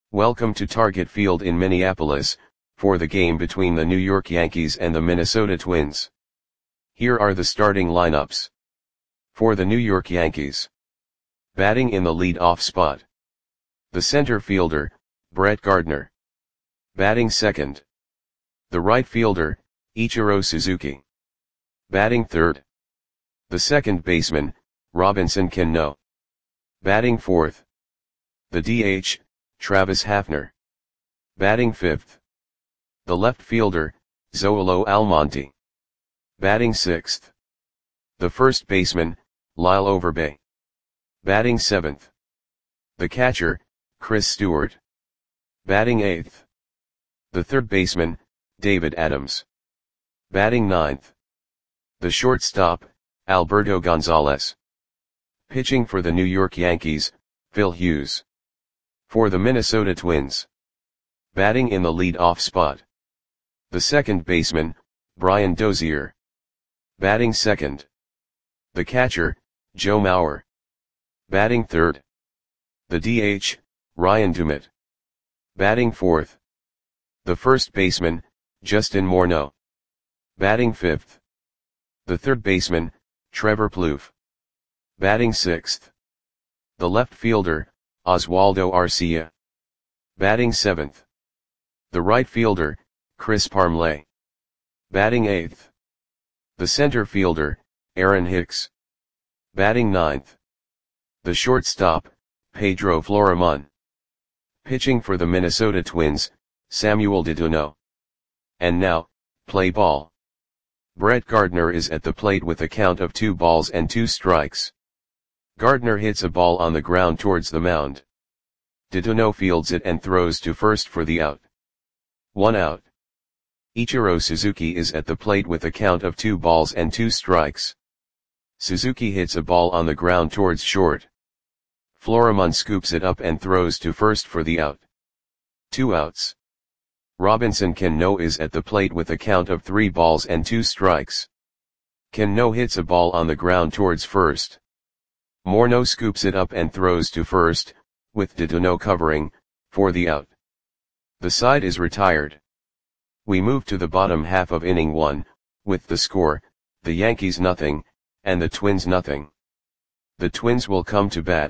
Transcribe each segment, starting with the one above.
Welcome to Target Field in Minneapolis, for the game between the New York Yankees and the Minnesota Twins. Here are the starting lineups. For the New York Yankees. Batting in the lead-off spot. The center fielder, Brett Gardner. Batting second. The right fielder, Ichiro Suzuki. Batting third. The second baseman, Robinson Cano. Batting fourth. The DH, Travis Hafner. Batting fifth. The left fielder, Zoilo Almonte. Batting sixth. The first baseman, Lyle Overbay. Batting seventh. The catcher, Chris Stewart. Batting eighth. The third baseman, David Adams. Batting ninth. The shortstop, Alberto Gonzalez. Pitching for the New York Yankees, Phil Hughes. For the Minnesota Twins. Batting in the lead-off spot. The second baseman, Brian Dozier. Batting second. The catcher, Joe Mauer. Batting third. The DH, Ryan Doumit. Batting fourth. The first baseman, Justin Morneau. Batting fifth. The third baseman, Trevor Plouffe. Batting sixth. The left fielder, Oswaldo Arcia. Batting seventh. The right fielder, Chris Parmelee. Batting eighth. The center fielder, Aaron Hicks. Batting ninth. The shortstop, Pedro Florimon. Pitching for the Minnesota Twins, Samuel Dedeneau. And now, play ball. Brett Gardner is at the plate with a count of 2 balls and 2 strikes. Gardner hits a ball on the ground towards the mound. Dedeneau fields it and throws to first for the out. 1 out. Ichiro Suzuki is at the plate with a count of 2 balls and 2 strikes. Suzuki hits a ball on the ground towards short. Florimon scoops it up and throws to first for the out. 2 outs. Robinson Cano is at the plate with a count of 3 balls and 2 strikes. Cano hits a ball on the ground towards first. Morneau scoops it up and throws to first, with Dedeneau covering, for the out. The side is retired. We move to the bottom half of inning 1, with the score, the Yankees nothing, and the Twins nothing. The Twins will come to bat.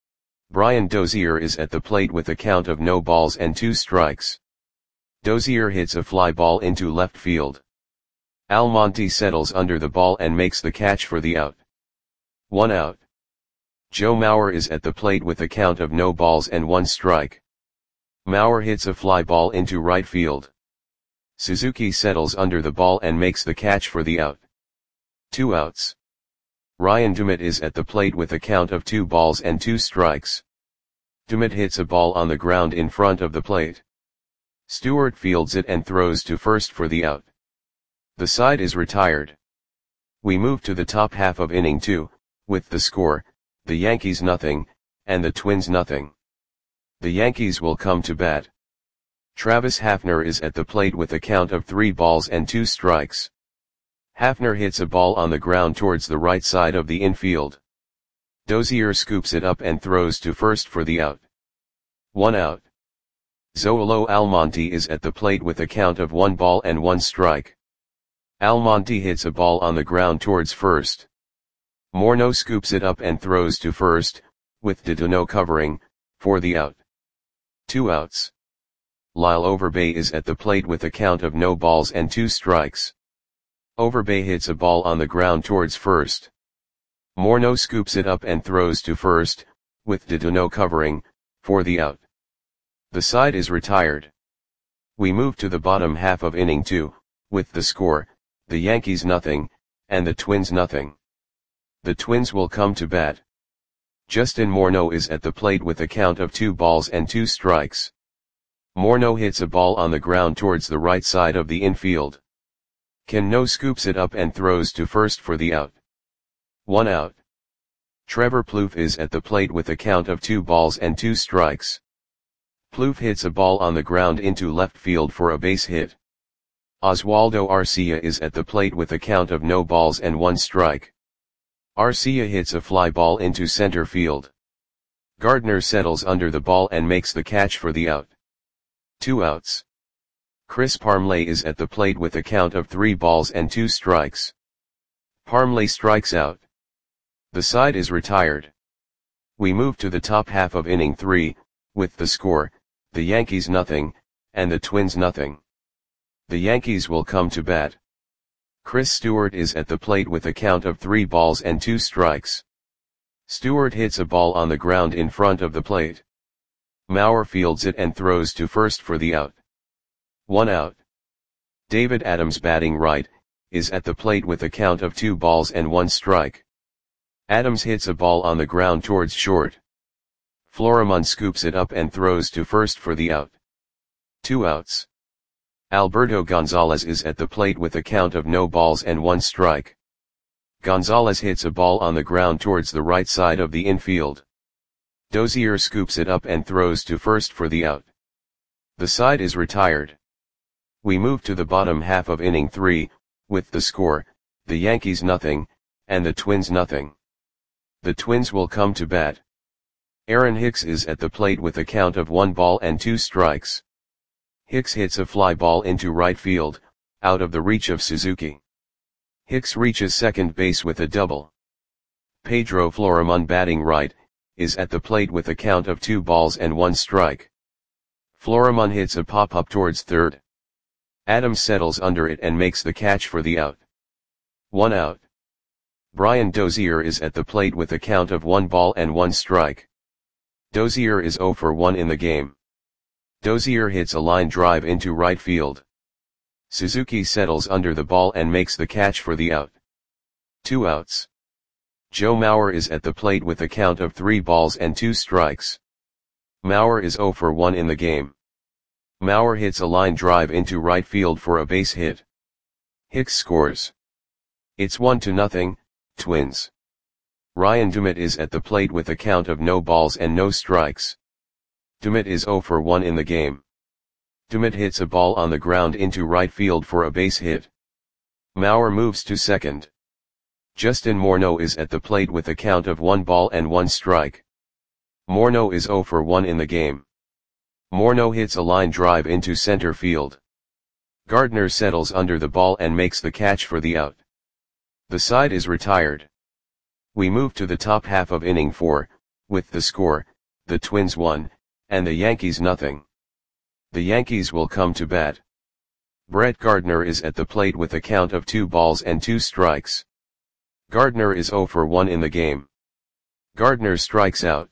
Brian Dozier is at the plate with a count of no balls and 2 strikes. Dozier hits a fly ball into left field. Almonte settles under the ball and makes the catch for the out. 1 out. Joe Mauer is at the plate with a count of no balls and 1 strike. Mauer hits a fly ball into right field. Suzuki settles under the ball and makes the catch for the out. 2 outs. Ryan Doumit is at the plate with a count of 2 balls and 2 strikes. Doumit hits a ball on the ground in front of the plate. Stewart fields it and throws to first for the out. The side is retired. We move to the top half of inning 2, with the score, the Yankees nothing, and the Twins nothing. The Yankees will come to bat. Travis Hafner is at the plate with a count of 3 balls and 2 strikes. Hafner hits a ball on the ground towards the right side of the infield. Dozier scoops it up and throws to first for the out. 1 out. Zoilo Almonte is at the plate with a count of 1 ball and 1 strike. Almonte hits a ball on the ground towards first. Morneau scoops it up and throws to first, with Dedeneau covering, for the out. 2 outs. Lyle Overbay is at the plate with a count of no balls and 2 strikes. Overbay hits a ball on the ground towards first. Morneau scoops it up and throws to first, with Dedeneau covering, for the out. The side is retired. We move to the bottom half of inning 2, with the score, the Yankees nothing, and the Twins nothing. The Twins will come to bat. Justin Morneau is at the plate with a count of 2 balls and 2 strikes. Morneau hits a ball on the ground towards the right side of the infield. Cano scoops it up and throws to first for the out. 1 out. Trevor Plouffe is at the plate with a count of 2 balls and 2 strikes. Plouffe hits a ball on the ground into left field for a base hit. Oswaldo Arcia is at the plate with a count of no balls and 1 strike. Arcia hits a fly ball into center field. Gardner settles under the ball and makes the catch for the out. 2 outs. Chris Parmelee is at the plate with a count of 3 balls and 2 strikes. Parmelee strikes out. The side is retired. We move to the top half of inning 3, with the score, the Yankees nothing, and the Twins nothing. The Yankees will come to bat. Chris Stewart is at the plate with a count of 3 balls and 2 strikes. Stewart hits a ball on the ground in front of the plate. Mauer fields it and throws to first for the out. 1 out. David Adams, batting right, is at the plate with a count of 2 balls and 1 strike. Adams hits a ball on the ground towards short. Florimon scoops it up and throws to first for the out. 2 outs. Alberto Gonzalez is at the plate with a count of no balls and 1 strike. Gonzalez hits a ball on the ground towards the right side of the infield. Dozier scoops it up and throws to first for the out. The side is retired. We move to the bottom half of inning 3, with the score, the Yankees nothing, and the Twins nothing. The Twins will come to bat. Aaron Hicks is at the plate with a count of 1 ball and 2 strikes. Hicks hits a fly ball into right field, out of the reach of Suzuki. Hicks reaches second base with a double. Pedro Florimon, batting right, is at the plate with a count of 2 balls and 1 strike. Florimon hits a pop-up towards third. Adams settles under it and makes the catch for the out. 1 out. Brian Dozier is at the plate with a count of 1 ball and 1 strike. Dozier is 0 for 1 in the game. Dozier hits a line drive into right field. Suzuki settles under the ball and makes the catch for the out. 2 outs. Joe Mauer is at the plate with a count of 3 balls and 2 strikes. Mauer is 0 for 1 in the game. Mauer hits a line drive into right field for a base hit. Hicks scores. It's 1-0, Twins. Ryan Dumit is at the plate with a count of no balls and no strikes. Dumit is 0 for 1 in the game. Dumit hits a ball on the ground into right field for a base hit. Mauer moves to second. Justin Morneau is at the plate with a count of 1 ball and 1 strike. Morneau is 0 for 1 in the game. Morneau hits a line drive into center field. Gardner settles under the ball and makes the catch for the out. The side is retired. We move to the top half of inning 4, with the score, the Twins 1, and the Yankees nothing. The Yankees will come to bat. Brett Gardner is at the plate with a count of 2 balls and 2 strikes. Gardner is 0 for 1 in the game. Gardner strikes out.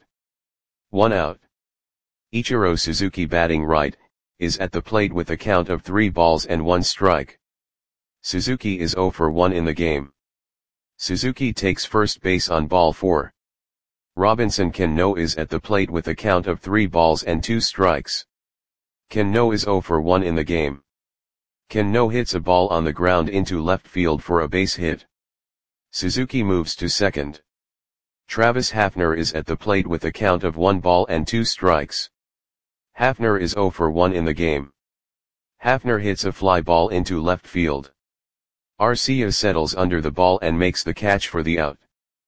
1 out. Ichiro Suzuki, batting right, is at the plate with a count of 3 balls and 1 strike. Suzuki is 0 for 1 in the game. Suzuki takes first base on ball 4. Robinson Cano is at the plate with a count of 3 balls and 2 strikes. Cano is 0 for 1 in the game. Cano hits a ball on the ground into left field for a base hit. Suzuki moves to second. Travis Hafner is at the plate with a count of 1 ball and 2 strikes. Hafner is 0 for 1 in the game. Hafner hits a fly ball into left field. Arcia settles under the ball and makes the catch for the out.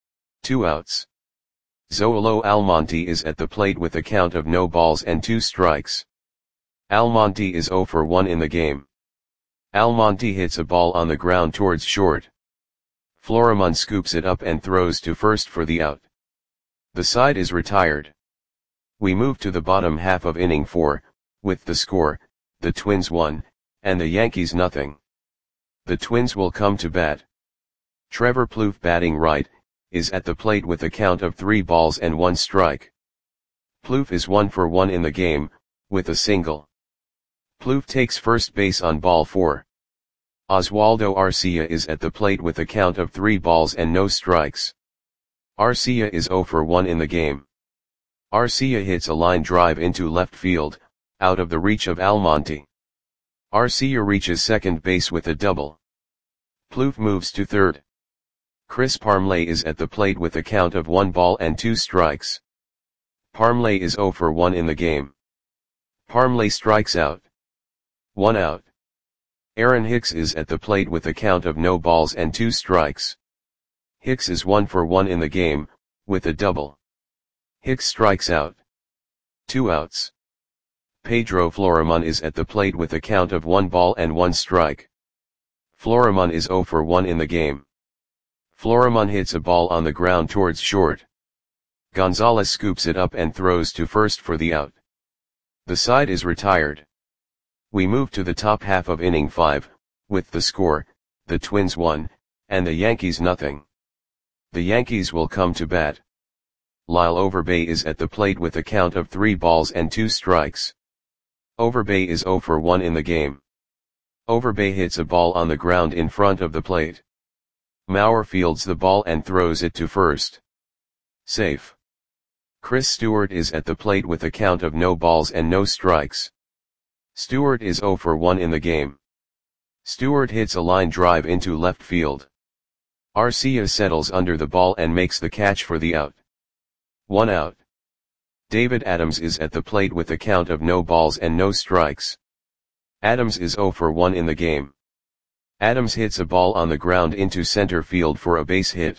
2 outs. Zoilo Almonte is at the plate with a count of no balls and 2 strikes. Almonte is 0 for 1 in the game. Almonte hits a ball on the ground towards short. Florimon scoops it up and throws to first for the out. The side is retired. We move to the bottom half of inning 4, with the score, the Twins 1, and the Yankees nothing. The Twins will come to bat. Trevor Plouffe, batting right, is at the plate with a count of 3 balls and 1 strike. Plouffe is 1 for 1 in the game, with a single. Plouffe takes first base on ball 4. Oswaldo Arcia is at the plate with a count of 3 balls and no strikes. Arcia is 0 for 1 in the game. Arcia hits a line drive into left field, out of the reach of Almonte. Arcia reaches second base with a double. Plouffe moves to third. Chris Parmelee is at the plate with a count of 1 ball and 2 strikes. Parmelee is 0 for 1 in the game. Parmelee strikes out. 1 out. Aaron Hicks is at the plate with a count of no balls and 2 strikes. Hicks is 1 for 1 in the game, with a double. Hicks strikes out. 2 outs. Pedro Florimon is at the plate with a count of 1 ball and 1 strike. Florimon is 0 for 1 in the game. Florimon hits a ball on the ground towards short. Gonzalez scoops it up and throws to first for the out. The side is retired. We move to the top half of inning 5, with the score, the Twins 1, and the Yankees nothing. The Yankees will come to bat. Lyle Overbay is at the plate with a count of 3 balls and 2 strikes. Overbay is 0 for 1 in the game. Overbay hits a ball on the ground in front of the plate. Mauer fields the ball and throws it to first. Safe. Chris Stewart is at the plate with a count of no balls and no strikes. Stewart is 0 for 1 in the game. Stewart hits a line drive into left field. Arcia settles under the ball and makes the catch for the out. 1 out. David Adams is at the plate with a count of no balls and no strikes. Adams is 0 for 1 in the game. Adams hits a ball on the ground into center field for a base hit.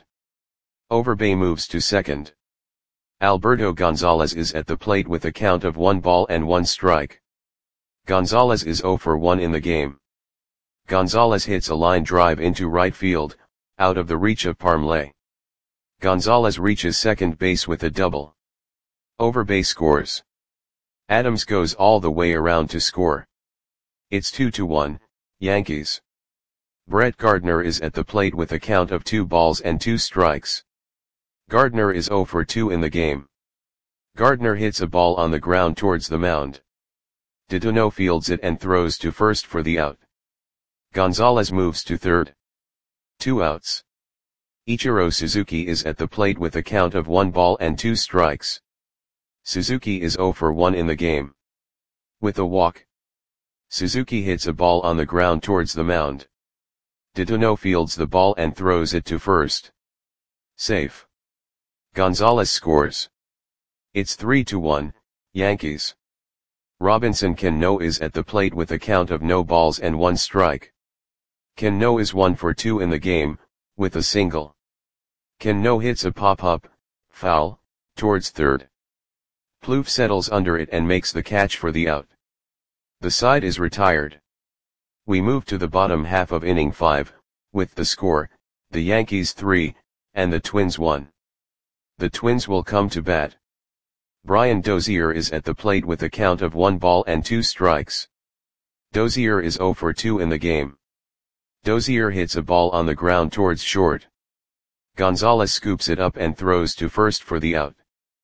Overbay moves to second. Alberto Gonzalez is at the plate with a count of 1 ball and 1 strike. Gonzalez is 0 for 1 in the game. Gonzalez hits a line drive into right field, out of the reach of Parmley. Gonzalez reaches second base with a double. Overbay scores. Adams goes all the way around to score. It's 2-1, Yankees. Brett Gardner is at the plate with a count of 2 balls and 2 strikes. Gardner is 0 for 2 in the game. Gardner hits a ball on the ground towards the mound. Deduno fields it and throws to first for the out. Gonzalez moves to third. 2 outs. Ichiro Suzuki is at the plate with a count of 1 ball and 2 strikes. Suzuki is 0 for 1 in the game. With a walk, Suzuki hits a ball on the ground towards the mound. Deduno fields the ball and throws it to first. Safe. Gonzalez scores. It's 3-1, Yankees. Robinson Cano is at the plate with a count of no balls and 1 strike. Cano is 1 for 2 in the game, with a single. Cano hits a pop-up, foul, towards third. Plouffe settles under it and makes the catch for the out. The side is retired. We move to the bottom half of inning 5, with the score, the Yankees 3, and the Twins 1. The Twins will come to bat. Brian Dozier is at the plate with a count of 1 ball and 2 strikes. Dozier is 0 for 2 in the game. Dozier hits a ball on the ground towards short. Gonzalez scoops it up and throws to first for the out.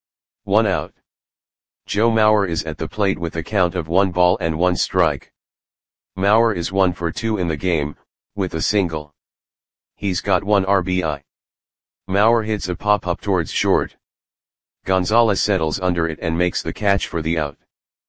1 out. Joe Mauer is at the plate with a count of 1 ball and 1 strike. Mauer is 1 for 2 in the game, with a single. He's got 1 RBI. Mauer hits a pop-up towards short. Gonzalez settles under it and makes the catch for the out.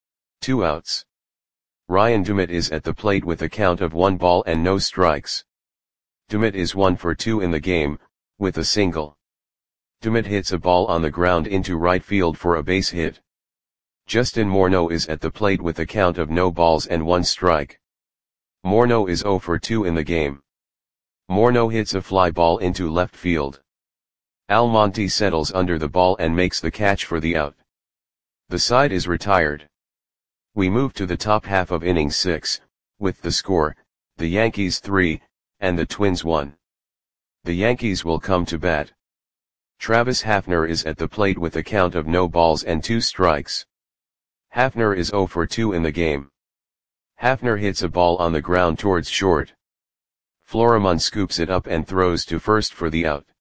2 outs. Ryan Dumit is at the plate with a count of 1 ball and no strikes. Dumit is 1 for 2 in the game, with a single. Dumit hits a ball on the ground into right field for a base hit. Justin Morneau is at the plate with a count of no balls and 1 strike. Morneau is 0 for 2 in the game. Morneau hits a fly ball into left field. Almonte settles under the ball and makes the catch for the out. The side is retired. We move to the top half of inning 6, with the score, the Yankees 3, and the Twins 1. The Yankees will come to bat. Travis Hafner is at the plate with a count of no balls and 2 strikes. Hafner is 0 for 2 in the game. Hafner hits a ball on the ground towards short. Florimon scoops it up and throws to first for the out.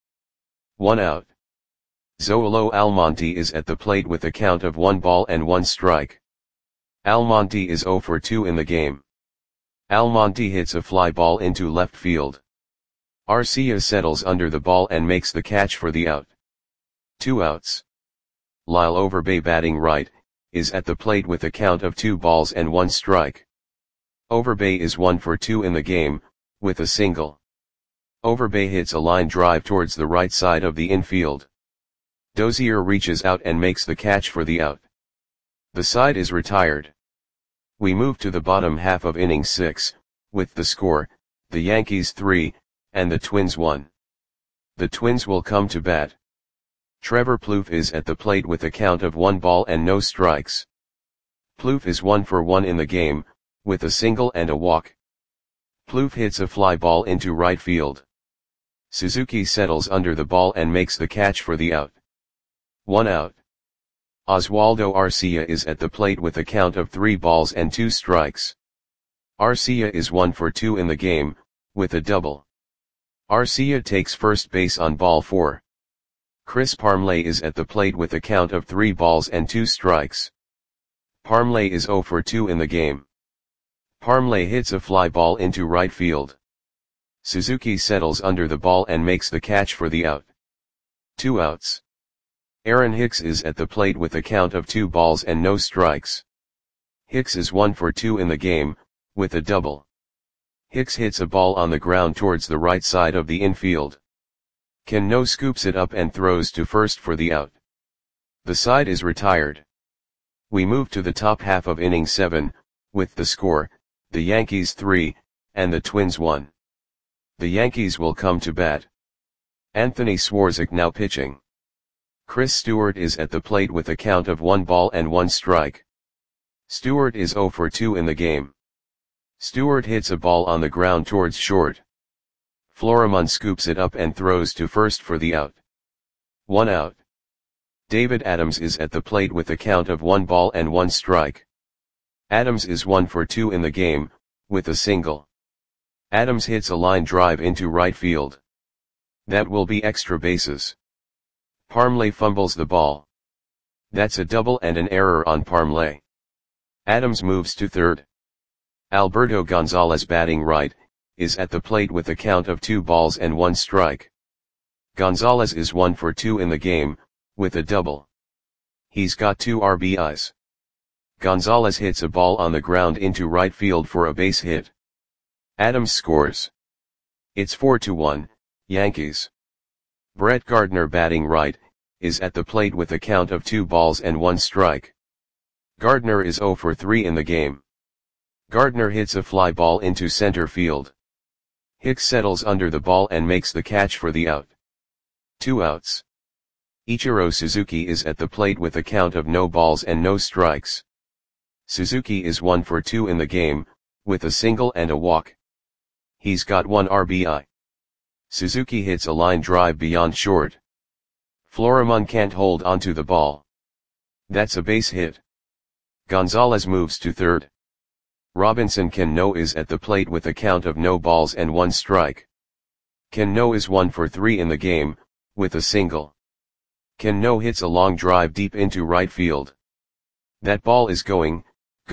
1 out. Zoilo Almonte is at the plate with a count of 1 ball and 1 strike. Almonte is 0 for 2 in the game. Almonte hits a fly ball into left field. Arcia settles under the ball and makes the catch for the out. 2 outs. Lyle Overbay, batting right, is at the plate with a count of 2 balls and 1 strike. Overbay is 1 for 2 in the game, with a single. Overbay hits a line drive towards the right side of the infield. Dozier reaches out and makes the catch for the out. The side is retired. We move to the bottom half of inning 6, with the score, the Yankees 3, and the Twins 1. The Twins will come to bat. Trevor Plouffe is at the plate with a count of 1 ball and no strikes. Plouffe is 1 for 1 in the game, with a single and a walk. Plouffe hits a fly ball into right field. Suzuki settles under the ball and makes the catch for the out. 1 out. Oswaldo Arcia is at the plate with a count of 3 balls and 2 strikes. Arcia is 1 for 2 in the game, with a double. Arcia takes first base on ball 4. Chris Parmelee is at the plate with a count of 3 balls and 2 strikes. Parmelee is 0 for 2 in the game. Parmelee hits a fly ball into right field. Suzuki settles under the ball and makes the catch for the out. 2 outs. Aaron Hicks is at the plate with a count of 2 balls and no strikes. Hicks is 1 for 2 in the game, with a double. Hicks hits a ball on the ground towards the right side of the infield. Cano scoops it up and throws to first for the out. The side is retired. We move to the top half of inning 7, with the score, the Yankees 3, and the Twins 1. The Yankees will come to bat. Anthony Swarzak now pitching. Chris Stewart is at the plate with a count of 1 ball and 1 strike. Stewart is 0 for 2 in the game. Stewart hits a ball on the ground towards short. Florimon scoops it up and throws to first for the out. 1 out. David Adams is at the plate with a count of 1 ball and 1 strike. Adams is 1 for 2 in the game, with a single. Adams hits a line drive into right field. That will be extra bases. Parmelee fumbles the ball. That's a double and an error on Parmelee. Adams moves to third. Alberto Gonzalez batting right, is at the plate with a count of 2 balls and 1 strike. Gonzalez is 1 for 2 in the game, with a double. He's got 2 RBIs. Gonzalez hits a ball on the ground into right field for a base hit. Adams scores. It's 4-1, Yankees. Brett Gardner batting right, is at the plate with a count of 2 balls and 1 strike. Gardner is 0 for 3 in the game. Gardner hits a fly ball into center field. Hicks settles under the ball and makes the catch for the out. 2 outs. Ichiro Suzuki is at the plate with a count of no balls and no strikes. Suzuki is 1 for 2 in the game, with a single and a walk. He's got 1 RBI. Suzuki hits a line drive beyond short. Florimon can't hold onto the ball. That's a base hit. Gonzalez moves to third. Robinson Cano is at the plate with a count of no balls and 1 strike. Cano is 1 for 3 in the game, with a single. Cano hits a long drive deep into right field. That ball is gone.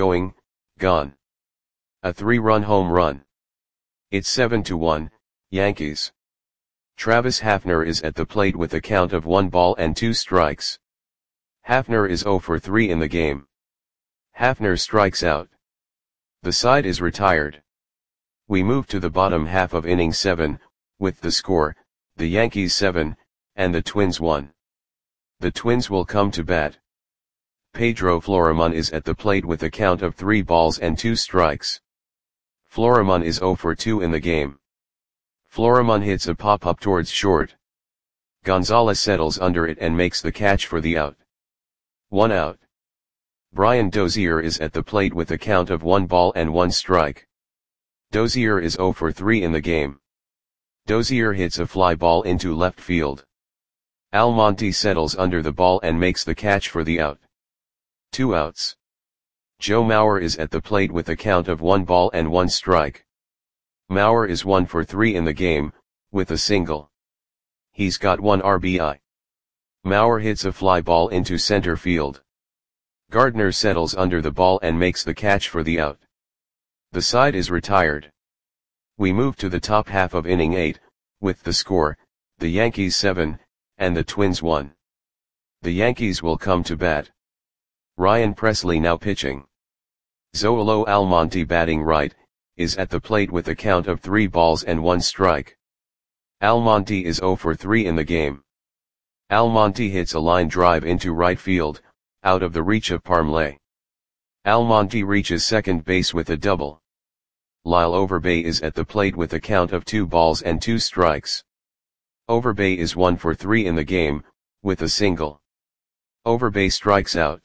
A 3-run home run. It's 7-1, Yankees. Travis Hafner is at the plate with a count of 1 ball and 2 strikes. Hafner is 0 for 3 in the game. Hafner strikes out. The side is retired. We move to the bottom half of inning 7, with the score, the Yankees 7, and the Twins 1. The Twins will come to bat. Pedro Florimon is at the plate with a count of 3 balls and 2 strikes. Florimon is 0 for 2 in the game. Florimon hits a pop-up towards short. Gonzalez settles under it and makes the catch for the out. 1 out. Brian Dozier is at the plate with a count of 1 ball and 1 strike. Dozier is 0 for 3 in the game. Dozier hits a fly ball into left field. Almonte settles under the ball and makes the catch for the out. 2 outs. Joe Mauer is at the plate with a count of 1 ball and 1 strike. Mauer is 1 for 3 in the game, with a single. He's got 1 RBI. Mauer hits a fly ball into center field. Gardner settles under the ball and makes the catch for the out. The side is retired. We move to the top half of inning 8, with the score, the Yankees 7, and the Twins 1. The Yankees will come to bat. Ryan Presley now pitching. Zoilo Almonte batting right, is at the plate with a count of 3 balls and 1 strike. Almonte is 0 for 3 in the game. Almonte hits a line drive into right field, out of the reach of Parmelee. Almonte reaches second base with a double. Lyle Overbay is at the plate with a count of 2 balls and 2 strikes. Overbay is 1 for 3 in the game, with a single. Overbay strikes out.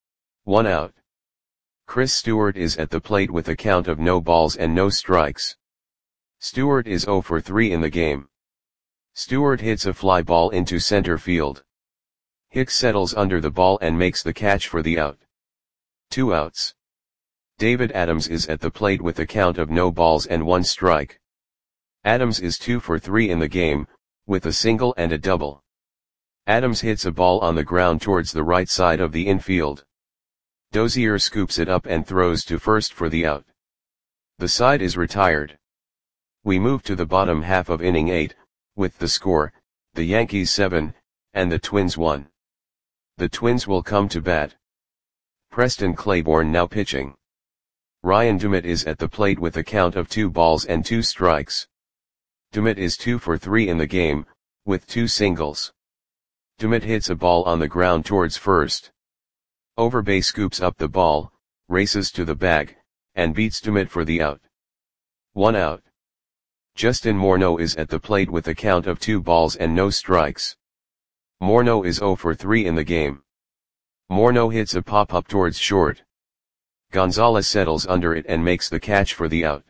1 out. Chris Stewart is at the plate with a count of no balls and no strikes. Stewart is 0 for 3 in the game. Stewart hits a fly ball into center field. Hicks settles under the ball and makes the catch for the out. 2 outs. David Adams is at the plate with a count of no balls and 1 strike. Adams is 2 for 3 in the game, with a single and a double. Adams hits a ball on the ground towards the right side of the infield. Dozier scoops it up and throws to first for the out. The side is retired. We move to the bottom half of inning 8, with the score, the Yankees 7, and the Twins 1. The Twins will come to bat. Preston Claiborne now pitching. Ryan Dumit is at the plate with a count of 2 balls and 2 strikes. Dumit is 2 for 3 in the game, with 2 singles. Dumit hits a ball on the ground towards first. Overbay scoops up the ball, races to the bag, and beats Dumit for the out. 1 out. Justin Morneau is at the plate with a count of 2 balls and no strikes. Morneau is 0 for 3 in the game. Morneau hits a pop-up towards short. Gonzalez settles under it and makes the catch for the out.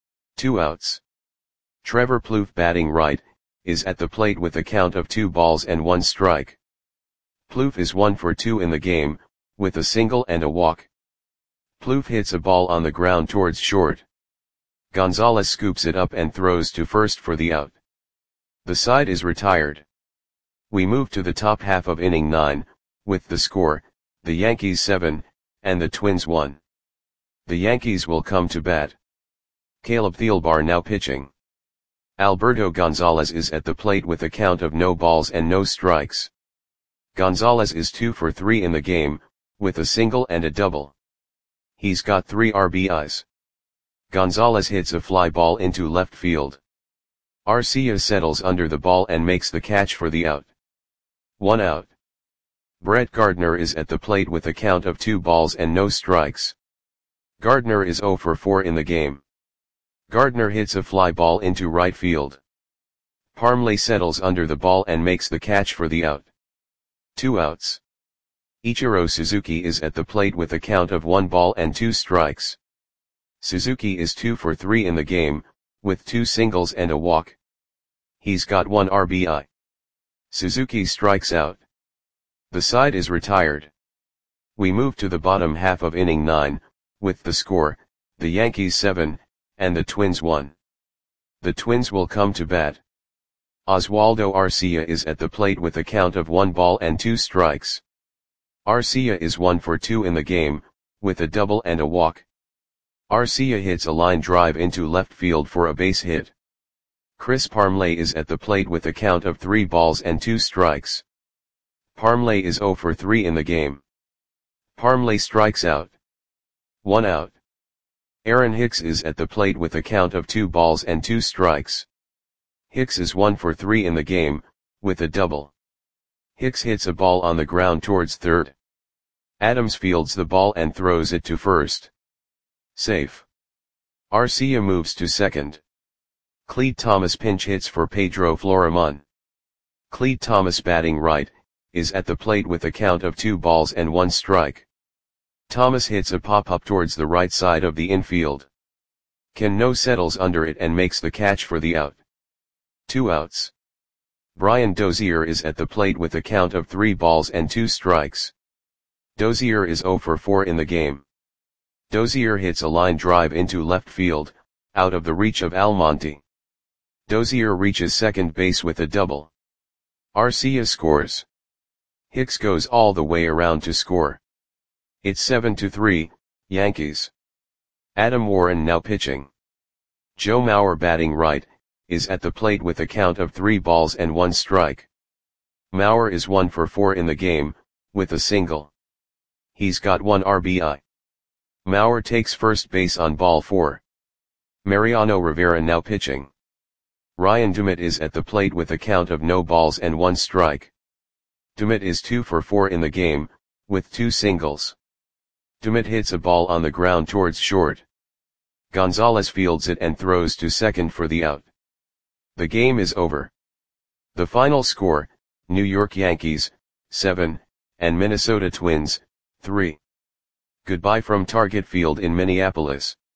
2 outs. Trevor Plouffe batting right, is at the plate with a count of 2 balls and 1 strike. Plouffe is 1 for 2 in the game, with a single and a walk. Plouffe hits a ball on the ground towards short. Gonzalez scoops it up and throws to first for the out. The side is retired. We move to the top half of inning 9, with the score, the Yankees 7, and the Twins 1. The Yankees will come to bat. Caleb Thielbar now pitching. Alberto Gonzalez is at the plate with a count of no balls and no strikes. Gonzalez is 2 for 3 in the game, with a single and a double. He's got 3 RBIs. Gonzalez hits a fly ball into left field. Arcia settles under the ball and makes the catch for the out. 1 out. Brett Gardner is at the plate with a count of 2 balls and no strikes. Gardner is 0 for 4 in the game. Gardner hits a fly ball into right field. Parmley settles under the ball and makes the catch for the out. 2 outs. Ichiro Suzuki is at the plate with a count of 1 ball and 2 strikes. Suzuki is 2 for 3 in the game, with 2 singles and a walk. He's got 1 RBI. Suzuki strikes out. The side is retired. We move to the bottom half of inning 9, with the score, the Yankees 7, and the Twins 1. The Twins will come to bat. Oswaldo Arcia is at the plate with a count of 1 ball and 2 strikes. Arcia is 1 for 2 in the game, with a double and a walk. Arcia hits a line drive into left field for a base hit. Chris Parmley is at the plate with a count of 3 balls and 2 strikes. Parmley is 0 for 3 in the game. Parmley strikes out. 1 out. Aaron Hicks is at the plate with a count of 2 balls and 2 strikes. Hicks is 1 for 3 in the game, with a double. Hicks hits a ball on the ground towards third. Adams fields the ball and throws it to first. Safe. Arcia moves to second. Clete Thomas pinch hits for Pedro Florimon. Clete Thomas batting right, is at the plate with a count of 2 balls and 1 strike. Thomas hits a pop-up towards the right side of the infield. Cano settles under it and makes the catch for the out. 2 outs. Brian Dozier is at the plate with a count of 3 balls and 2 strikes. Dozier is 0 for 4 in the game. Dozier hits a line drive into left field, out of the reach of Almonte. Dozier reaches second base with a double. Arcia scores. Hicks goes all the way around to score. It's 7-3, Yankees. Adam Warren now pitching. Joe Mauer batting right, is at the plate with a count of 3 balls and 1 strike. Mauer is 1 for 4 in the game, with a single. He's got 1 RBI. Mauer takes first base on ball 4. Mariano Rivera now pitching. Ryan Dumit is at the plate with a count of no balls and 1 strike. Dumit is 2 for 4 in the game, with 2 singles. Dumit hits a ball on the ground towards short. Gonzalez fields it and throws to second for the out. The game is over. The final score, New York Yankees, 7, and Minnesota Twins, 3. Goodbye from Target Field in Minneapolis.